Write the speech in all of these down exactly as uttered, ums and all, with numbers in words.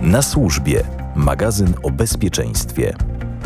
Na służbie. Magazyn o bezpieczeństwie.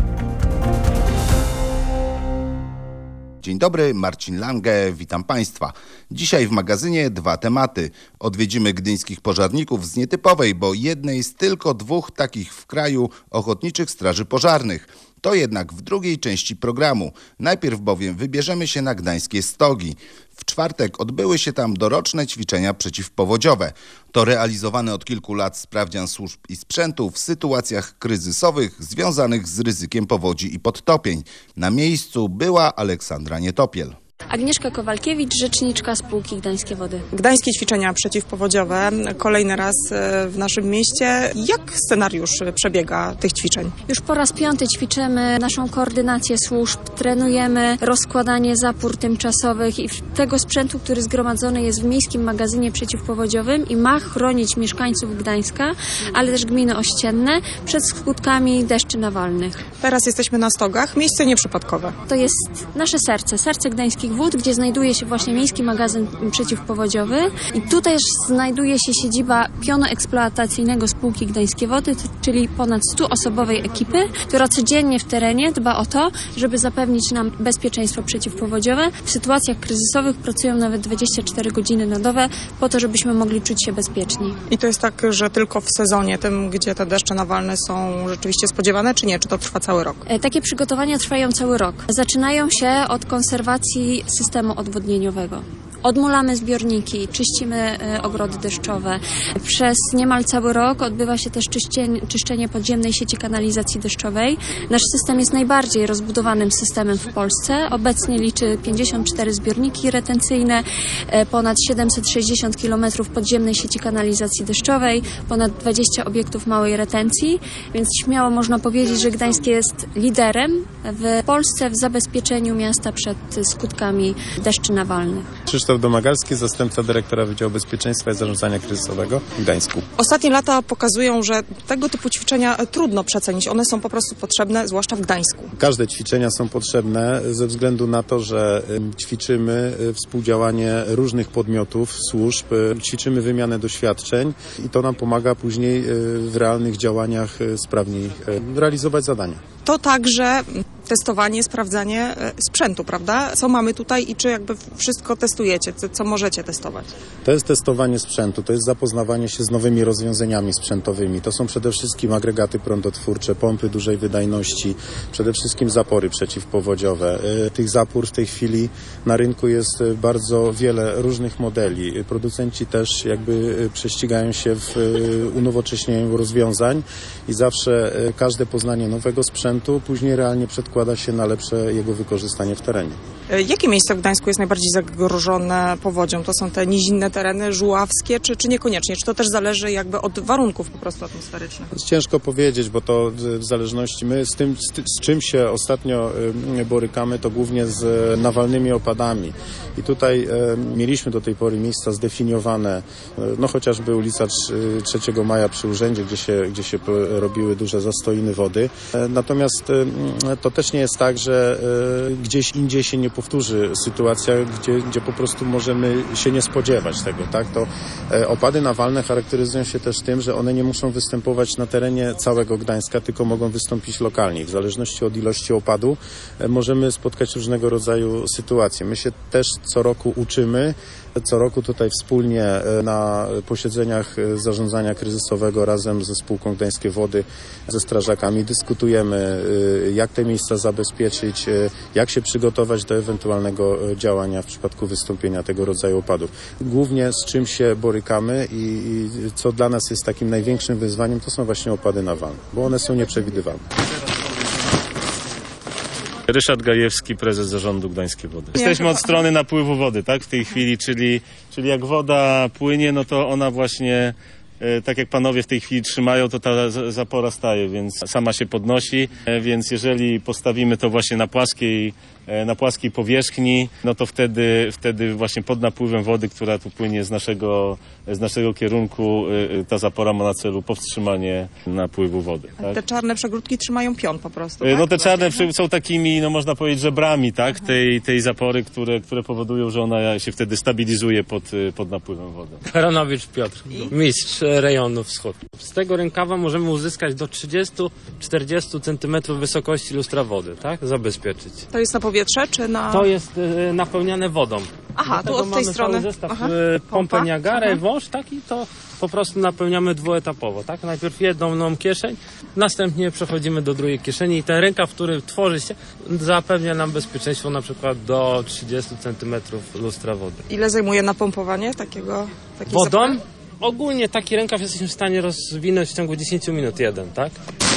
Dzień dobry, Marcin Lange, witam Państwa. Dzisiaj w magazynie dwa tematy. Odwiedzimy gdyńskich pożarników z nietypowej, bo jednej z tylko dwóch takich w kraju ochotniczych straży pożarnych. To jednak w drugiej części programu. Najpierw bowiem wybierzemy się na gdańskie stogi. W czwartek odbyły się tam doroczne ćwiczenia przeciwpowodziowe. To realizowany od kilku lat sprawdzian służb i sprzętu w sytuacjach kryzysowych związanych z ryzykiem powodzi i podtopień. Na miejscu była Aleksandra Nietopiel. Agnieszka Kowalkiewicz, rzeczniczka spółki Gdańskie Wody. Gdańskie ćwiczenia przeciwpowodziowe, kolejny raz w naszym mieście. Jak scenariusz przebiega tych ćwiczeń? Już po raz piąty ćwiczymy naszą koordynację służb, trenujemy rozkładanie zapór tymczasowych i tego sprzętu, który zgromadzony jest w miejskim magazynie przeciwpowodziowym i ma chronić mieszkańców Gdańska, ale też gminy ościenne przed skutkami deszczy nawalnych. Teraz jesteśmy na stogach, miejsce nieprzypadkowe. To jest nasze serce, serce Gdańskich Wód, gdzie znajduje się właśnie miejski magazyn przeciwpowodziowy i tutaj znajduje się siedziba pionu eksploatacyjnego spółki Gdańskie Wody, czyli ponad stuosobowej ekipy, która codziennie w terenie dba o to, żeby zapewnić nam bezpieczeństwo przeciwpowodziowe. W sytuacjach kryzysowych pracują nawet dwadzieścia cztery godziny na dobę po to, żebyśmy mogli czuć się bezpieczni. I to jest tak, że tylko w sezonie, tym gdzie te deszcze nawalne są rzeczywiście spodziewane, czy nie? Czy to trwa cały rok? Takie przygotowania trwają cały rok. Zaczynają się od konserwacji systemu odwodnieniowego. Odmulamy zbiorniki, czyścimy ogrody deszczowe. Przez niemal cały rok odbywa się też czyszczenie, czyszczenie podziemnej sieci kanalizacji deszczowej. Nasz system jest najbardziej rozbudowanym systemem w Polsce. Obecnie liczy pięćdziesiąt cztery zbiorniki retencyjne, ponad siedemset sześćdziesiąt kilometrów podziemnej sieci kanalizacji deszczowej, ponad dwadzieścia obiektów małej retencji, więc śmiało można powiedzieć, że Gdańsk jest liderem w Polsce w zabezpieczeniu miasta przed skutkami deszczy nawalnych. Krzysztof Domagalski, zastępca dyrektora Wydziału Bezpieczeństwa i Zarządzania Kryzysowego w Gdańsku. Ostatnie lata pokazują, że tego typu ćwiczenia trudno przecenić. One są po prostu potrzebne, zwłaszcza w Gdańsku. Każde ćwiczenia są potrzebne ze względu na to, że ćwiczymy współdziałanie różnych podmiotów, służb, ćwiczymy wymianę doświadczeń i to nam pomaga później w realnych działaniach sprawniej realizować zadania. To także testowanie, sprawdzanie sprzętu, prawda? Co mamy tutaj i czy jakby wszystko testujecie, co, co możecie testować? To jest testowanie sprzętu, to jest zapoznawanie się z nowymi rozwiązaniami sprzętowymi. To są przede wszystkim agregaty prądotwórcze, pompy dużej wydajności, przede wszystkim zapory przeciwpowodziowe. Tych zapór w tej chwili na rynku jest bardzo wiele różnych modeli. Producenci też jakby prześcigają się w unowocześnieniu rozwiązań i zawsze każde poznanie nowego sprzętu później realnie przedkłada się na lepsze jego wykorzystanie w terenie. Jakie miejsce w Gdańsku jest najbardziej zagrożone powodzią? To są te nizinne tereny żuławskie, czy, czy niekoniecznie? Czy to też zależy jakby od warunków po prostu atmosferycznych? Jest ciężko powiedzieć, bo to w zależności, my z tym, z, z czym się ostatnio borykamy, to głównie z nawalnymi opadami. I tutaj e, mieliśmy do tej pory miejsca zdefiniowane, no chociażby ulica trzeciego maja przy urzędzie, gdzie się, gdzie się robiły duże zastoiny wody. E, natomiast e, to też nie jest tak, że e, gdzieś indziej się nie powtórzy sytuacja, gdzie, gdzie po prostu możemy się nie spodziewać tego, tak? To e, opady nawalne charakteryzują się też tym, że one nie muszą występować na terenie całego Gdańska, tylko mogą wystąpić lokalnie. W zależności od ilości opadu e, możemy spotkać różnego rodzaju sytuacje. My się też co roku uczymy. Co roku tutaj wspólnie na posiedzeniach zarządzania kryzysowego razem ze spółką Gdańskie Wody, ze strażakami dyskutujemy, jak te miejsca zabezpieczyć, jak się przygotować do ewentualnego działania w przypadku wystąpienia tego rodzaju opadów. Głównie z czym się borykamy i, i co dla nas jest takim największym wyzwaniem, to są właśnie opady nawalne, bo one są nieprzewidywalne. Ryszard Gajewski, prezes zarządu Gdańskie Wody. Jesteśmy od strony napływu wody, tak, w tej chwili, czyli, czyli jak woda płynie, no to ona właśnie, e, tak jak panowie w tej chwili trzymają, to ta zapora staje, więc sama się podnosi, e, więc jeżeli postawimy to właśnie na płaskiej na płaskiej powierzchni, no to wtedy, wtedy właśnie pod napływem wody, która tu płynie z naszego, z naszego kierunku, ta zapora ma na celu powstrzymanie napływu wody. Tak? Te czarne przegródki trzymają pion po prostu, No tak? te czarne przy, są takimi, no można powiedzieć, żebrami, tak, tej, tej zapory, które, które powodują, że ona się wtedy stabilizuje pod, pod napływem wody. Baranowicz Piotr, mistrz rejonu wschód. Z tego rękawa możemy uzyskać do trzydzieści do czterdziestu centymetrów wysokości lustra wody, tak? Zabezpieczyć. To jest na powietrze, czy na... To jest e, napełniane wodą. Aha, tu Dlatego od tej mamy strony. cały zestaw Aha. e, pompę Pompa. Niagara, Aha. wąż, tak? I to po prostu napełniamy dwuetapowo, tak? Najpierw jednąną kieszeń, następnie przechodzimy do drugiej kieszeni i ten rękaw, który tworzy się, zapewnia nam bezpieczeństwo na przykład do trzydziestu centymetrów lustra wody. Ile zajmuje napompowanie takiego? takiej Wodą? zapory? Ogólnie taki rękaw jesteśmy w stanie rozwinąć w ciągu dziesięciu minut jeden, tak?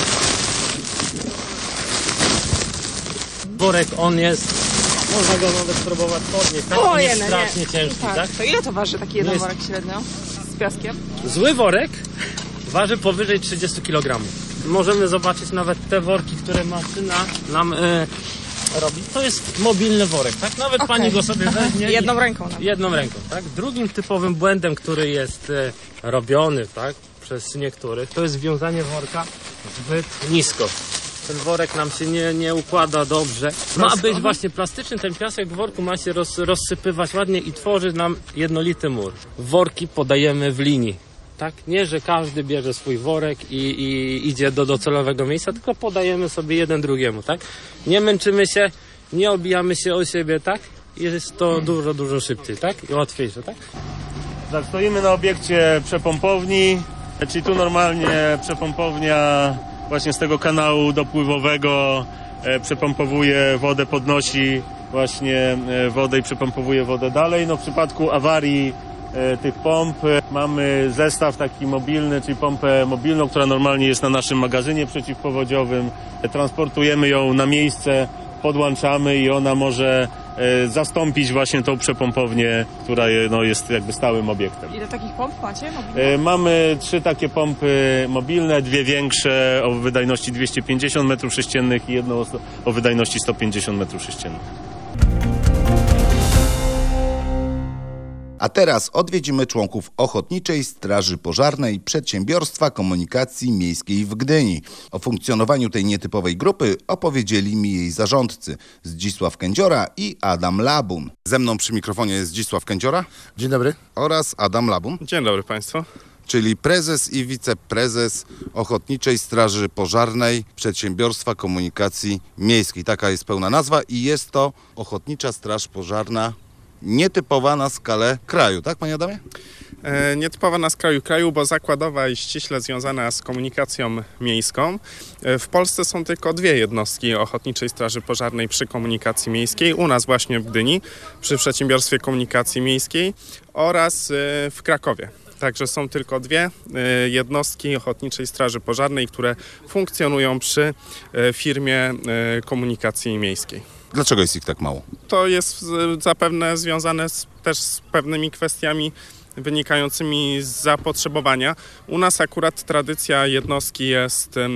Worek, on jest, można go nawet spróbować podnieść, tak? On jest jene, strasznie ciężki, tak? Tak. To ile to waży taki jeden jest- worek średnio z piaskiem? Zły worek waży powyżej trzydziestu kilogramów. Możemy zobaczyć nawet te worki, które maszyna nam e, robi. To jest mobilny worek, tak? Nawet Okej. pani go sobie weźmie. i- Jedną ręką nawet. Jedną ręką, tak? Drugim typowym błędem, który jest e, robiony, tak? Przez niektórych, to jest wiązanie worka zbyt nisko. Ten worek nam się nie, nie układa dobrze. Ma być właśnie plastyczny, ten piasek w worku ma się roz, rozsypywać ładnie i tworzyć nam jednolity mur. Worki podajemy w linii. Tak? Nie, że każdy bierze swój worek i, i idzie do docelowego miejsca, tylko podajemy sobie jeden drugiemu, tak? Nie męczymy się, nie obijamy się o siebie, tak? I jest to dużo, dużo szybciej, tak? I łatwiejsze, tak? Tak, stoimy na obiekcie przepompowni, czyli tu normalnie przepompownia właśnie z tego kanału dopływowego e, przepompowuje wodę, podnosi właśnie e, wodę i przepompowuje wodę dalej. No w przypadku awarii e, tych pomp e, mamy zestaw taki mobilny, czyli pompę mobilną, która normalnie jest na naszym magazynie przeciwpowodziowym. E, transportujemy ją na miejsce, podłączamy i ona może e, zastąpić właśnie tą przepompownię, która je, no, jest jakby stałym obiektem. Ile takich pomp macie? E, Mamy trzy takie pompy mobilne, dwie większe o wydajności dwieście pięćdziesiąt metrów sześciennych i jedną o, o wydajności sto pięćdziesiąt metrów sześciennych. A teraz odwiedzimy członków Ochotniczej Straży Pożarnej Przedsiębiorstwa Komunikacji Miejskiej w Gdyni. O funkcjonowaniu tej nietypowej grupy opowiedzieli mi jej zarządcy Zdzisław Kędziora i Adam Labun. Ze mną przy mikrofonie jest Zdzisław Kędziora. Dzień dobry. Oraz Adam Labun, Dzień dobry Państwu. czyli prezes i wiceprezes Ochotniczej Straży Pożarnej Przedsiębiorstwa Komunikacji Miejskiej. Taka jest pełna nazwa i jest to Ochotnicza Straż Pożarna nietypowa na skalę kraju, tak panie Adamie? E, nietypowa na skraju kraju, bo zakładowa i ściśle związana z komunikacją miejską. E, w Polsce są tylko dwie jednostki Ochotniczej Straży Pożarnej przy komunikacji miejskiej. U nas właśnie w Gdyni, przy Przedsiębiorstwie Komunikacji Miejskiej oraz e, w Krakowie. Także są tylko dwie e, jednostki Ochotniczej Straży Pożarnej, które funkcjonują przy e, firmie e, komunikacji miejskiej. Dlaczego jest ich tak mało? To jest z- zapewne związane z, też z pewnymi kwestiami wynikającymi z zapotrzebowania. U nas akurat tradycja jednostki jest e,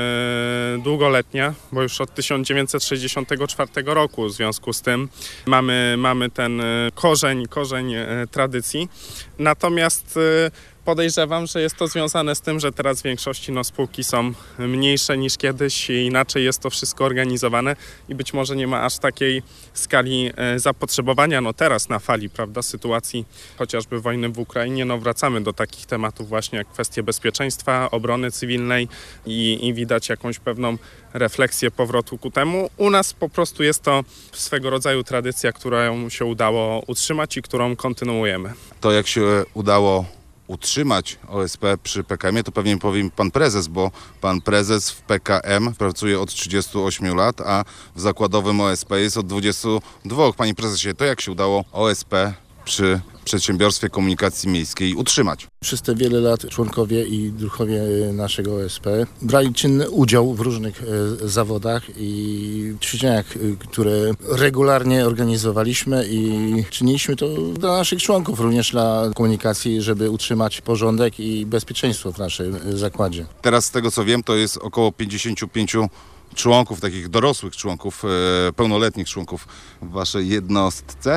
długoletnia, bo już od tysiąc dziewięćset sześćdziesiątego czwartego roku w związku z tym mamy, mamy ten e, korzeń, korzeń e, tradycji. Natomiast e, podejrzewam, że jest to związane z tym, że teraz w większości no, spółki są mniejsze niż kiedyś i inaczej jest to wszystko organizowane i być może nie ma aż takiej skali e, zapotrzebowania. No teraz na fali, prawda, sytuacji chociażby wojny w Ukrainie, no wracamy do takich tematów właśnie jak kwestie bezpieczeństwa, obrony cywilnej i, i widać jakąś pewną refleksję powrotu ku temu. U nas po prostu jest to swego rodzaju tradycja, którą się udało utrzymać i którą kontynuujemy. To jak się udało utrzymać O S P przy P K M-ie, to pewnie powie mi pan prezes, bo pan prezes w P K M pracuje od trzydziestu ośmiu lat, a w zakładowym O S P jest od dwudziestu dwóch. Panie prezesie, to jak się udało O S P przy Przedsiębiorstwie Komunikacji Miejskiej utrzymać? Przez te wiele lat członkowie i druhowie naszego O S P brali czynny udział w różnych e, zawodach i ćwiczeniach, e, które regularnie organizowaliśmy i czyniliśmy to dla naszych członków, również dla komunikacji, żeby utrzymać porządek i bezpieczeństwo w naszym e, zakładzie. Teraz z tego co wiem, to jest około pięćdziesięciu pięciu członków, takich dorosłych członków, e, pełnoletnich członków w waszej jednostce.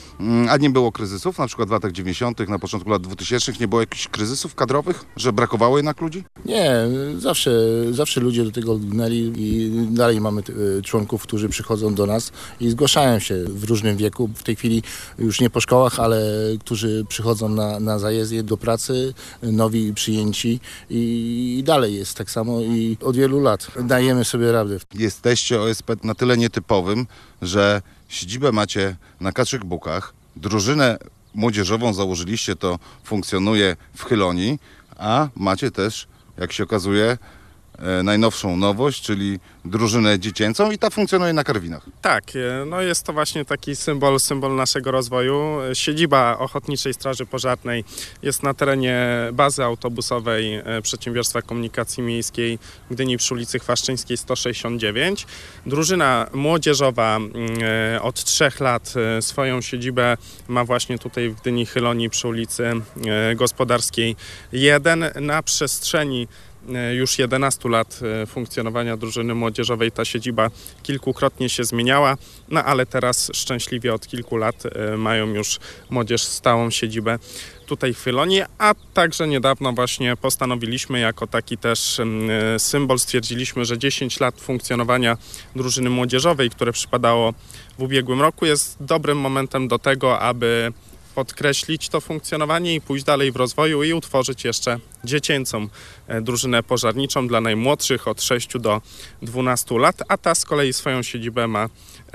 A nie było kryzysów, na przykład w latach dziewięćdziesiątych, na początku lat dwutysięcznych, nie było jakichś kryzysów kadrowych, że brakowało jednak ludzi? Nie, zawsze, zawsze ludzie do tego gnęli i dalej mamy y, członków, którzy przychodzą do nas i zgłaszają się w różnym wieku. W tej chwili już nie po szkołach, ale którzy przychodzą na, na zajezdy do pracy, nowi przyjęci i, i dalej jest tak samo i od wielu lat dajemy sobie radę. Jesteście O S P na tyle nietypowym, że siedzibę macie na Kaczych Bukach, drużynę młodzieżową założyliście, to funkcjonuje w Chylonii, a macie też, jak się okazuje, e, najnowszą nowość, czyli drużynę dziecięcą i ta funkcjonuje na Karwinach. Tak, no jest to właśnie taki symbol, symbol naszego rozwoju. Siedziba Ochotniczej Straży Pożarnej jest na terenie bazy autobusowej Przedsiębiorstwa Komunikacji Miejskiej w Gdyni przy ulicy Chwaszczyńskiej sto sześćdziesiąt dziewięć. Drużyna młodzieżowa od trzech lat swoją siedzibę ma właśnie tutaj w Gdyni Chylonii przy ulicy Gospodarskiej jeden. Na przestrzeni już jedenastu lat funkcjonowania drużyny młodzieżowej ta siedziba kilkukrotnie się zmieniała, no ale teraz szczęśliwie od kilku lat mają już młodzież stałą siedzibę tutaj w Chylonii, a także niedawno właśnie postanowiliśmy jako taki też symbol, stwierdziliśmy, że dziesięć lat funkcjonowania drużyny młodzieżowej, które przypadało w ubiegłym roku, jest dobrym momentem do tego, aby podkreślić to funkcjonowanie i pójść dalej w rozwoju i utworzyć jeszcze dziecięcą drużynę pożarniczą dla najmłodszych od sześciu do dwunastu lat, a ta z kolei swoją siedzibę ma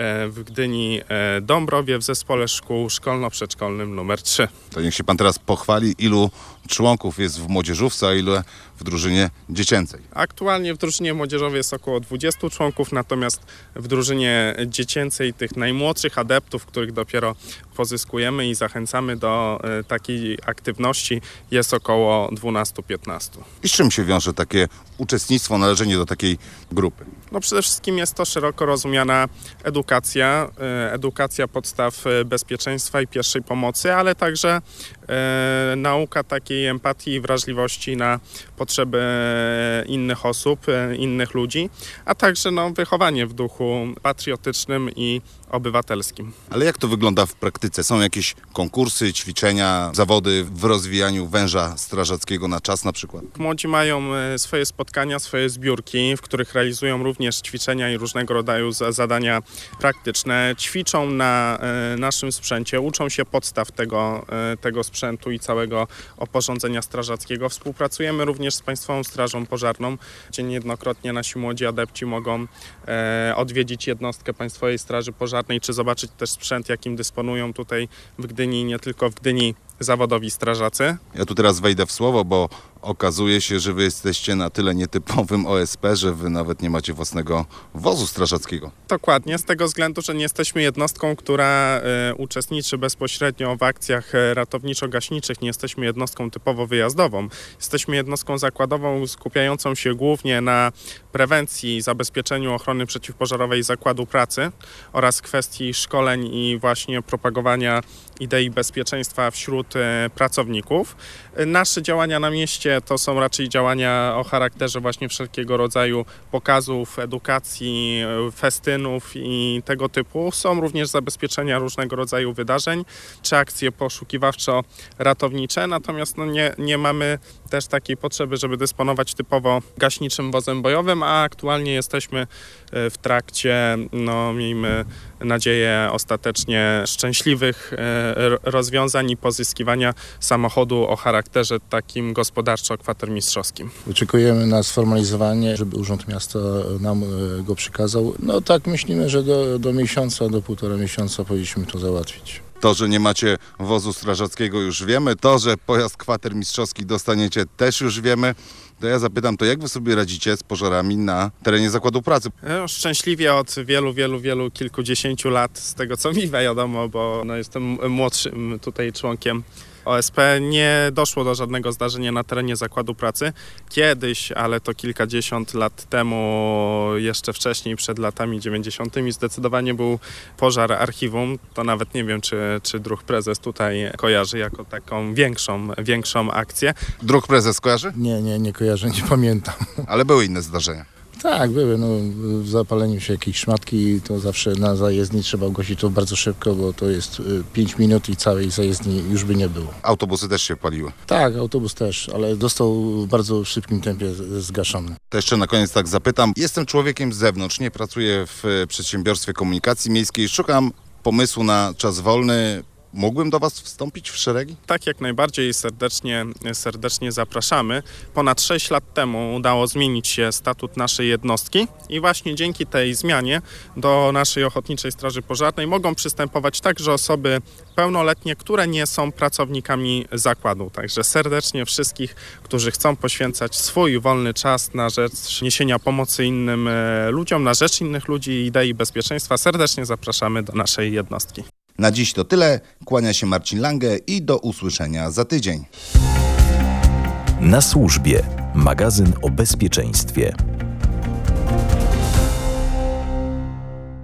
w Gdyni Dąbrowie w zespole szkół szkolno-przedszkolnym numer trzy. To niech się pan teraz pochwali, ilu członków jest w młodzieżówce, a ilu w drużynie dziecięcej. Aktualnie w drużynie młodzieżowej jest około dwudziestu członków, natomiast w drużynie dziecięcej tych najmłodszych adeptów, których dopiero pozyskujemy i zachęcamy do takiej aktywności, jest około dwunastu piętnastu. I z czym się wiąże takie uczestnictwo, należenie do takiej grupy? No przede wszystkim jest to szeroko rozumiana edukacja, edukacja podstaw bezpieczeństwa i pierwszej pomocy, ale także e, nauka takiej empatii i wrażliwości na potrzeby innych osób, innych ludzi, a także no, wychowanie w duchu patriotycznym i obywatelskim. Ale jak to wygląda w praktyce? Są jakieś konkursy, ćwiczenia, zawody w rozwijaniu węża strażackiego na czas na przykład? Młodzi mają swoje spotkania, swoje zbiórki, w których realizują również ćwiczenia i różnego rodzaju zadania praktyczne. Ćwiczą na naszym sprzęcie, uczą się podstaw tego, tego sprzętu i całego oporządzenia strażackiego. Współpracujemy również z Państwową Strażą Pożarną, gdzie niejednokrotnie nasi młodzi adepci mogą odwiedzić jednostkę Państwowej Straży Pożarnej, czy zobaczyć też sprzęt, jakim dysponują tutaj w Gdyni, nie tylko w Gdyni zawodowi strażacy. Ja tu teraz wejdę w słowo, bo okazuje się, że wy jesteście na tyle nietypowym O S P, że wy nawet nie macie własnego wozu strażackiego. Dokładnie, z tego względu, że nie jesteśmy jednostką, która y, uczestniczy bezpośrednio w akcjach ratowniczo-gaśniczych, nie jesteśmy jednostką typowo wyjazdową. Jesteśmy jednostką zakładową skupiającą się głównie na prewencji, zabezpieczeniu ochrony przeciwpożarowej zakładu pracy oraz kwestii szkoleń i właśnie propagowania idei bezpieczeństwa wśród y, pracowników. Y, nasze działania na mieście to są raczej działania o charakterze właśnie wszelkiego rodzaju pokazów, edukacji, festynów i tego typu. Są również zabezpieczenia różnego rodzaju wydarzeń, czy akcje poszukiwawczo-ratownicze, natomiast no nie, nie mamy też takiej potrzeby, żeby dysponować typowo gaśniczym wozem bojowym, a aktualnie jesteśmy w trakcie, no miejmy nadzieję, ostatecznie szczęśliwych rozwiązań i pozyskiwania samochodu o charakterze takim gospodarczo-kwatermistrzowskim. Oczekujemy na sformalizowanie, żeby Urząd Miasta nam go przekazał. No tak myślimy, że do, do miesiąca, do półtora miesiąca powinniśmy to załatwić. To, że nie macie wozu strażackiego, już wiemy. To, że pojazd kwatermistrzowski dostaniecie, też już wiemy. To ja zapytam, to jak wy sobie radzicie z pożarami na terenie zakładu pracy? No, szczęśliwie od wielu, wielu, wielu, kilkudziesięciu lat, z tego co mi wiadomo, bo no, jestem młodszym tutaj członkiem O S P, nie doszło do żadnego zdarzenia na terenie zakładu pracy. Kiedyś, ale to kilkadziesiąt lat temu, jeszcze wcześniej, przed latami dziewięćdziesiątymi, zdecydowanie był pożar archiwum. To nawet nie wiem, czy, czy druh prezes tutaj kojarzy jako taką większą, większą akcję. Druh prezes kojarzy? Nie, nie, nie kojarzę, nie pamiętam. Ale były inne zdarzenia. Tak, były. No, w zapaleniu się jakiejś szmatki to zawsze na zajezdni trzeba ogłosić to bardzo szybko, bo to jest pięć minut i całej zajezdni już by nie było. Autobusy też się paliły. Tak, autobus też, ale dostał w bardzo szybkim tempie zgaszony. To jeszcze na koniec tak zapytam. Jestem człowiekiem z zewnątrz, nie pracuję w przedsiębiorstwie komunikacji miejskiej, szukam pomysłu na czas wolny. Mógłbym do Was wstąpić w szeregi? Tak, jak najbardziej serdecznie, serdecznie zapraszamy. Ponad sześć lat temu udało zmienić się statut naszej jednostki i właśnie dzięki tej zmianie do naszej Ochotniczej Straży Pożarnej mogą przystępować także osoby pełnoletnie, które nie są pracownikami zakładu. Także serdecznie wszystkich, którzy chcą poświęcać swój wolny czas na rzecz niesienia pomocy innym ludziom, na rzecz innych ludzi i idei bezpieczeństwa, serdecznie zapraszamy do naszej jednostki. Na dziś to tyle. Kłania się Marcin Lange i do usłyszenia za tydzień. Na służbie. Magazyn o bezpieczeństwie.